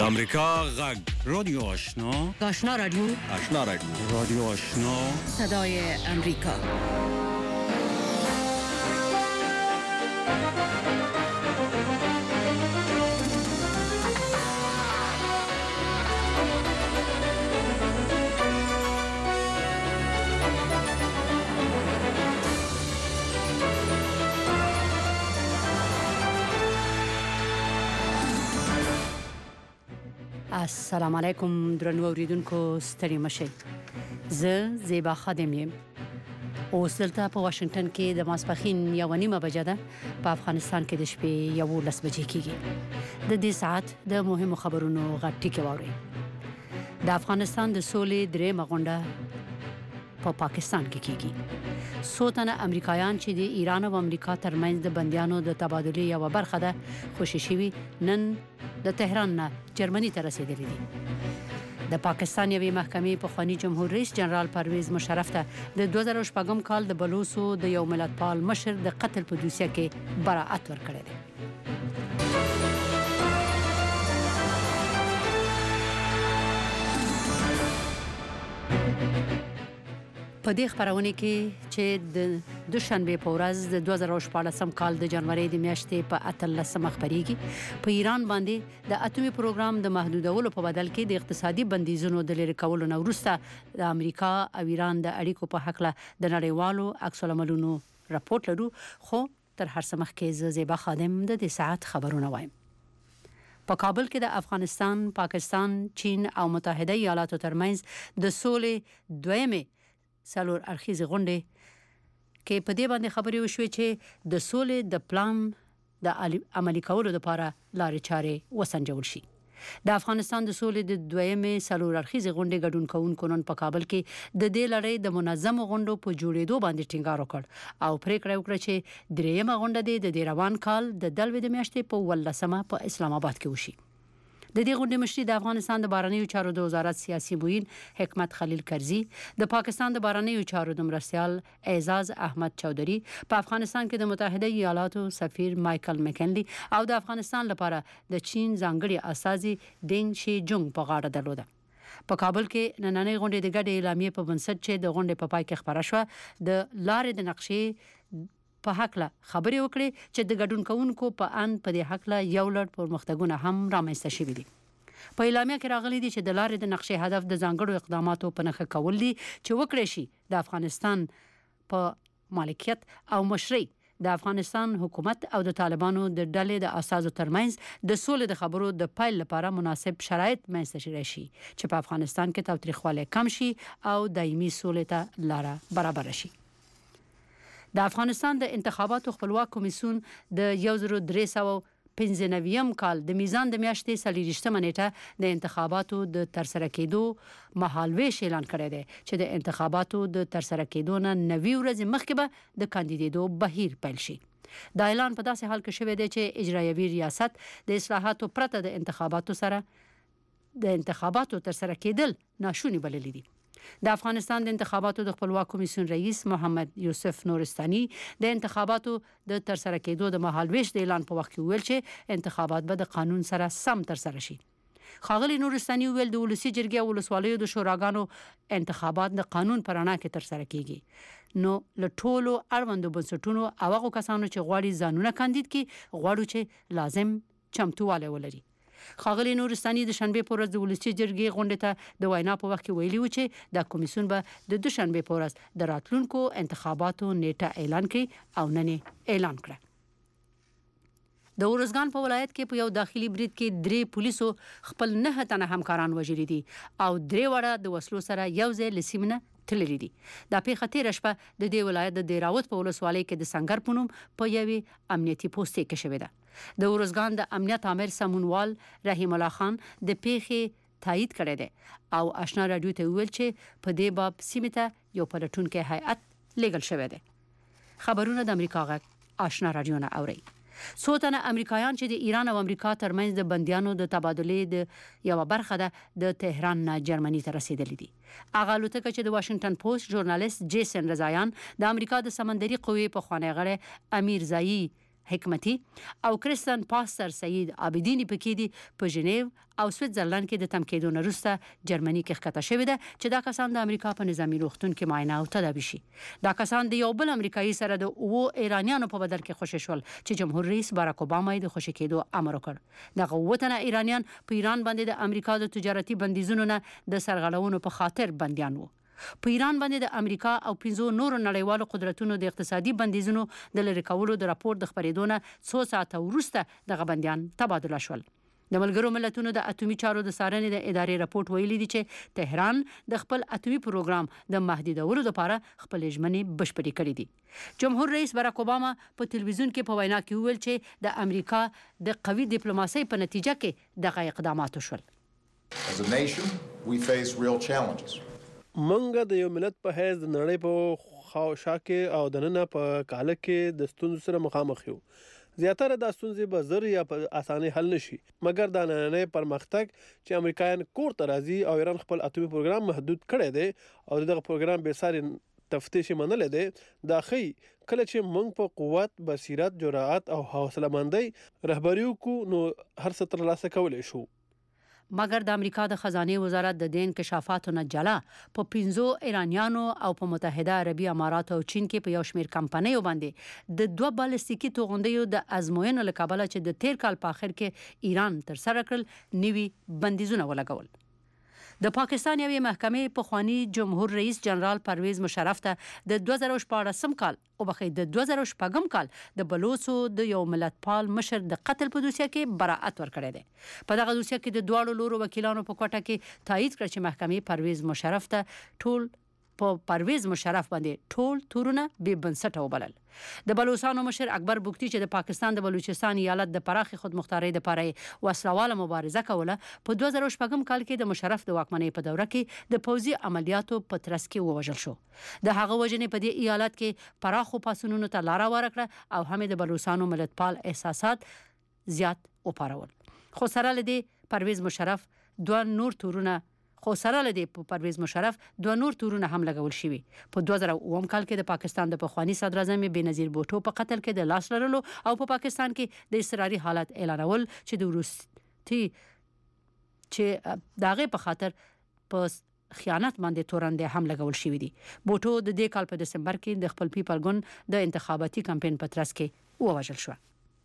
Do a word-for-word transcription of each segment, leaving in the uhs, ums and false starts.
امریکا غږ رادیو آشنا آشنا رادیو آشنا رادیو رادیو آشنا صدای امریکا. السلام علیکم درنو اوریدونکو، ستړي مشئ. زه زیبا خادم یم. اوس دلته په واشنگټن کې د ماسپښین یوه نیمه بجه ده. په افغانستان کې د شپې یولس بجې کېږي. د دې ساعت د مهمو خبرونو غټ ټکي واورئ. د افغانستان د سولې درېیمه غونډه په پا پاکستان کې کېږي. څو تنه امریکایان چې د ایران او امریکا ترمنځ د بندیانو د تبادلې یوه برخه ده خوشي شوي، نن د تهران نه جرمني ته رسیدلی دي. د پاکستان یوې محکمې پخواني جمهور رئیس جنرال پرویز مشرف ته د دوه زره شپږم کال د بلوڅو د یو ملتپال مشر د قتل په دوسیه کې براءت ورکړی دی. په دې خبرونه کې چې د دوشنبه په ورځ د دوه زره شپاړسم کال د جنوري د میاشتې په اتلسمه خبرېږي، په ایران باندې د اټومي پروګرام د محدودولو په بدل کې د اقتصادي بندیزونو د لرې کولو نه وروسته د امریکا او ایران د اړیکو په هکله د نړیوالو عکس العملونو راپورټ لرو. خو تر هر څه مخکې زه زیبا خادم د دې ساعت خبرونه وایم. په کابل کې د افغانستان، پاکستان، چین او متحده ایالاتو ترمنځ د سولې دویمه څلور اړخیزې غونډې کې په دې باندې خبرې وشوې چې د سولې د پلان د عملي کولو لپاره لارې چارې وسنجول شي. د افغانستان د سولې د دویمې څلور اړخیزې غونډې ګډون کوونکو نن په کابل کې د دې لړۍ د منظمو غونډو په جوړېدو باندې ټینګار وکړ او پریکړه وکړه چې درېیمه غونډه دې د دې روان کال د دلوي د میاشتې په ولسمه په اسلام آباد کې وشي. د دې غونډې مشري د افغانستان د بهرنیو چارو د وزارت سیاسي معین حکمت خلیل کرزي، د پاکستان د بهرنیو چارو د مرستیال اعزاز احمد چودھری، په افغانستان کې د متحده ایالاتو سفیر مایکل مکنلی او د افغانستان لپاره د چین ځانګړي استازي دینګ شي جونګ په غاړه درلوده. په کابل کې نننۍ غونډې د ګډې اعلامیې په بنسټ چې د غونډې په پای کې خبره شوه، د لارې د نقشې په حقله خبرې وکړي چې د ګډون کوونکو په ان په دې حقله یو لړ پرمختګونه هم رامنځته شوي دي. په اعلامیه کې راغلي دي چې د لارې د نقشې هدف د ځانګړو اقداماتو په نښه کول دي چې وکړي شي د افغانستان په مالکیت او مشرۍ د افغانستان حکومت او د طالبانو د ډلې د اساسو ترمنځ د سولې د خبرو د پایل لپاره مناسب شرایط منځته شي چې په افغانستان کې تاوتریخوالی کم شي او دایمي سولې ته لاره برابر شي. د افغانستان د انتخاباتو خپلواک کمیسیون د یو زره درې سوه پنځه نوي کال د میزان د میاشتې څلېرویشتمه نیټه د انتخاباتو د ترسره کېدو مهالویش اعلان کړی دی چې د انتخاباتو د ترسره کېدو نه نوي ورځې مخکې به د کاندیدېدو بهیر پیل شي. دا اعلان په داسې حال کې شوی دی چې اجرایوي ریاست د اصلاحاتو پرته د انتخاباتو سره د انتخاباتو ترسره کېدل ناشوني بللی دي. د افغانستان د انتخاباتو د خپلواک کمیسیون رئیس محمد یوسف نورستاني د انتخاباتو د ترسره کېدو د مهالویش د اعلان په وخت کې ویل چې انتخابات به د قانون سره سم ترسره شي. ښاغلي نورستاني ویل د ولسي جرګې او ولسوالیو د شوراګانو انتخابات د قانون په رڼا کې ترسره کیږي، نو له ټولو اړوندو بنسټونو او هغو کسانو چې غواړي ځانونه کاندید کړي غواړو چې لازم چمتووالی ولري. ښاغلي نورستاني د شنبې په ورځ د ولسي جرګې غونډې ته د وینا په وخت کې ویلي و چې دا کمیسیون به د دوشنبې په ورځ د راتلونکو انتخاباتو نیټه اعلان کړي او نن اعلان کړه. د ارزګان په ولایت کې په یو داخلي برید کې درې پولیسو خپل نه تنه همکاران وژلي دي او درې وړه د وسلو سره یو ځای له سیمې نه تللي دي. دا پیښه تېره شپه د دې ولایت د دیراوت په ولسوالۍ کې د سنگر په نوم په یوې امنیتي پوستې کې شوې ده. د ارزګان د امنیت عامر سمونوال رحیم الله خان د پیښې تایید کړی دی او آشنا رادیو ته ویل چې په دې باب سیمې ته یو پلټونکی هیئت لیږل شوی دی. خبرونه د امریکا غږ آشنا رادیو نه اورئ. څو تنه امریکایان چې د ایران او امریکا ترمنځ د بندیانو د تبادلې د یوه برخه ده د تهران نه جرمني ته رسیدلی دي. هغه الوتکه چې د واشنگټن پوسټ ژورنالیست جیسن رضایان د امریکا د سمندري قوې پخوانی غړی امیر زایی حکمتي او کریستن پاستر سعید عابدینی پکې دي په ژنیو او سویټزرلند کې د تم کېدو نه وروسته جرمني کې ښکته شوې ده چې دا کسان د امریکا په نظامي روغتون کې معاینه او تداوي شي. دا کسان د یو بل امریکایي سره د اوو ایرانیانو په بدل کې خوشي شول چې جمهور رئیس باراک اوباما یې د خوشي کېدو امر وکړ. دغه اووه تنه ایرانیان په ایران باندې د امریکا د تجارتي بندیزونو نه د سرغړونو په خاطر بندیان وو. په ایران باندې د امریکا او پنځو نورو نړیوالو قدرتونو د اقتصادي بندیزونو د لرې کولو د راپور د خبرېدو نه څو ساعته وروسته دغه بندیان تبادله شول. د ملګرو ملتونو د اټومي چارو د څارنې د ادارې راپورټ ویلي دی چې تهران د خپل اټومي پروګرام د محدودولو لپاره خپل ژمنې بشپړې کړې دي. جمهور رئیس باراک اوباما په تلویزیون کې په وینا کې وویل چې د امریکا د قوي ډیپلوماسۍ په نتیجه کې دغه اقدامات وشول. As a nation, we face real challenges. منګه د یو ملت په حیث د نړۍ په خاوشا کې او د نن په کاله کې د ستونزو سره مخامخ یو. زیاتره د ستونزې به زر یا په اسانۍ حل نشي، مګر د نننۍ پرمختګ چې امریکایان کور ته راځي او ایران خپل اټومي پروګرام محدود کړی دی او دغه پروګرام به ساري تفتیش منل دی، دا خي کله چې موږ په قوت، بصیرت، جرأت او حوصله مندۍ رهبري وکړو نو هر څه ترلاسه کولی شو. مګر د امریکا د خزانه وزارت د دین کشافاتو نه جلا په پنځو ایرانیانو او په متحده عربي امارات او چین کې په یو شمیر کمپنیو باندې د دوه بالستیکي توغندیو د ازموینو لکابله چې د تیر کال په اخر کې ایران تر سره کړل نوي بندیزونه ولګول. د پاکستان یوې محکمې په خوانی جمهور رئیس جنرال پرویز مشرف ته د دوه زره شپاړسم کال او بخې د دوه زره شپږم کال د بلوڅو د یو ملتپال مشر د قتل په دوسیه کې براءت ورکړی دی. په دغه دوسیه کې د دواړو لورو وکیلانو په کوټه کې تایید کړ چې محکمې پرویز مشرف ته ټول په پرویز مشرف باندې ټول تورونه بې بنسټه وبلل. د بلوچستان مشر اکبر بوکتی چې د پاکستان د بلوچستان ایالت د پراخي خودمختارۍ لپاره وسلواله مبارزه کوله په دوه زره شپږم کال کې د مشرف د واکمنۍ په دوره کې د پوځي عملیاتو په ترڅ کې ووژل شو. د هغه وجنې په دې ایالت کې پراخو پاسونونو ته لار ورکړه او هم د بلوچستان ملتپال احساسات زیات وپارول. خو سره لدی پرویز مشرف دوه نور تورونه خو سره لدی پرویز مشرف دوه نور تورونه هم لګول شوي. په دوه زره اووم کال کې د پاکستان د پخوانی صدر اعظم بېنظیر بوټو په قتل کې د لاس لرلو او په پاکستان کې د اضطراري حالت اعلانول چې د وروستي چې داغه په خاطر په خیانت باندې تورنده هم لګول شوي دي. بوټو د دې کال په دسمبر کې د خپل پیپل ګوند د انتخاباتي کمپاین په ترڅ کې ووژل شو.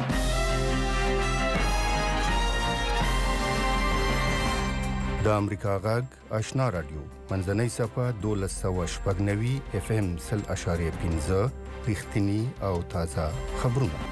د امریکا غږ آشنا رادیو منځنۍ صفه دولس سوه شپږ نوي اف ام سل اشاریه پنځه رښتینی او تازه خبرونه.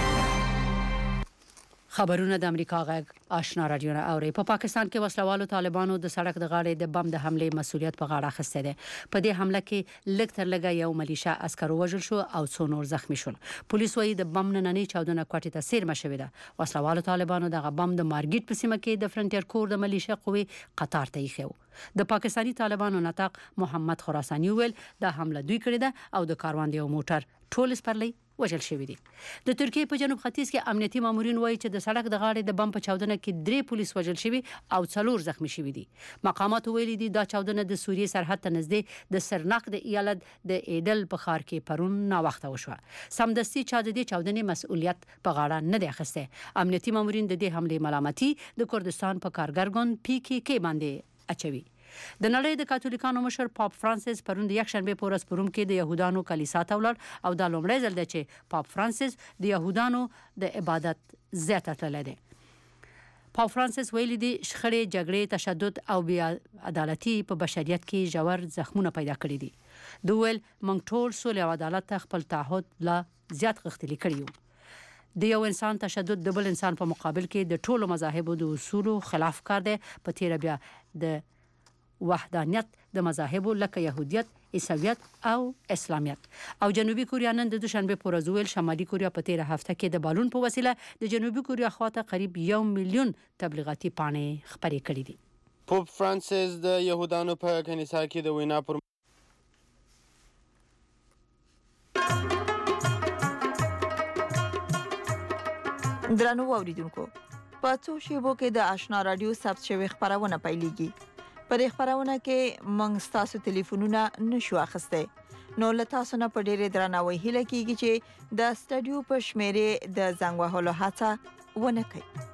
خبرونه د امریکا غږ آشنا رادیو نه اوري. په پاکستان کې وسلوالو طالبانو د سړک د غاړې د بم د حمله مسولیت په غاړه اخیسته ده. په دې حمله کې لږ تر لږه یو ملیشا عسکر وژل شو او څو نور زخمی شول. پولیس وايي د بم نننۍ چاودنه کوټې ته سیر مشوي ده. وسلوالو طالبانو دغه بم د مارګیټ په سیمه کې د فرنټیر کور د ملیشا قوی قطار ته یې د پاکستانی طالبانو نطاق محمد خراسانی ویل دا حمله دوی کړې ده او د کاروان دی موټر ټول سپرلی وژل شوی دي. د ترکیه په جنوب ختیځ کې امنیتي مامورین وایي چې د سړک د غاړې د بم په چاودنه کې درې پولیس وژل شوي او څلور زخمی شوي دي. مقامات ویلي دي دا چاودنه د سوریې سرحد ته نږدې د سرناک د ایالت د ایدل په ښار کې پرون ناوخته وشوه. سمدستي چا د دې چاودنې مسؤلیت په غاړه نه دی اخیستی. امنیتي مامورین د دې حملې ملامتي د کردستان په کارګر ګوند پی کې کې باندې اچوي. د نړۍ د کاتولیکانو مشر پاپ فرانسیس پرون د یکشنبه په ورځ په روم کې د يهودانو کلیسا ته ولاړ او دا لومړی ځل دی چې پاپ فرانسیس د يهودانو د عبادت زیاته تللی دی. پاپ فرانسیس ویلي دی شخړې، جګړې، تشدد او بې عدالتي په بشریت کې ژور زخمونه پیدا کړي دي. دوی ویل موږ ټول سولې او عدالت ته خپل تعهد لا زیات غښتلي کړي یو. د یو انسان تشدد د بل انسان په مقابل کې د ټولو مذاهبو د اصولو خلاف کار دی. په تیره بیا د وحدانیت د مذاهبو لکه يهودیت، عیسویت او اسلامیت. او جنوبي کوریا نن د دوشنبه په ورځ ویل شمالي کوریا په تیره هفته کې د بالون په وسیله د جنوبي کوریا خواته قریب یو میلیون تبلیغاتي پاڼې خپرې کړې دي. پوپ فرانسیس د يهودانو په کنیسا کې د وینا پر درنو اوریدونکو په څو شیبو کې د آشنا رادیو ثبت شوی خبرونه پیلېږي. په خبرونه کې موږ تاسو ټلیفونونه نشو اخیسته نو له تاسو نه په ډېرې درناوي هیله کیږي چې د سټډیو په شمیرې د زنګ وهلو هڅه ونه کړئ.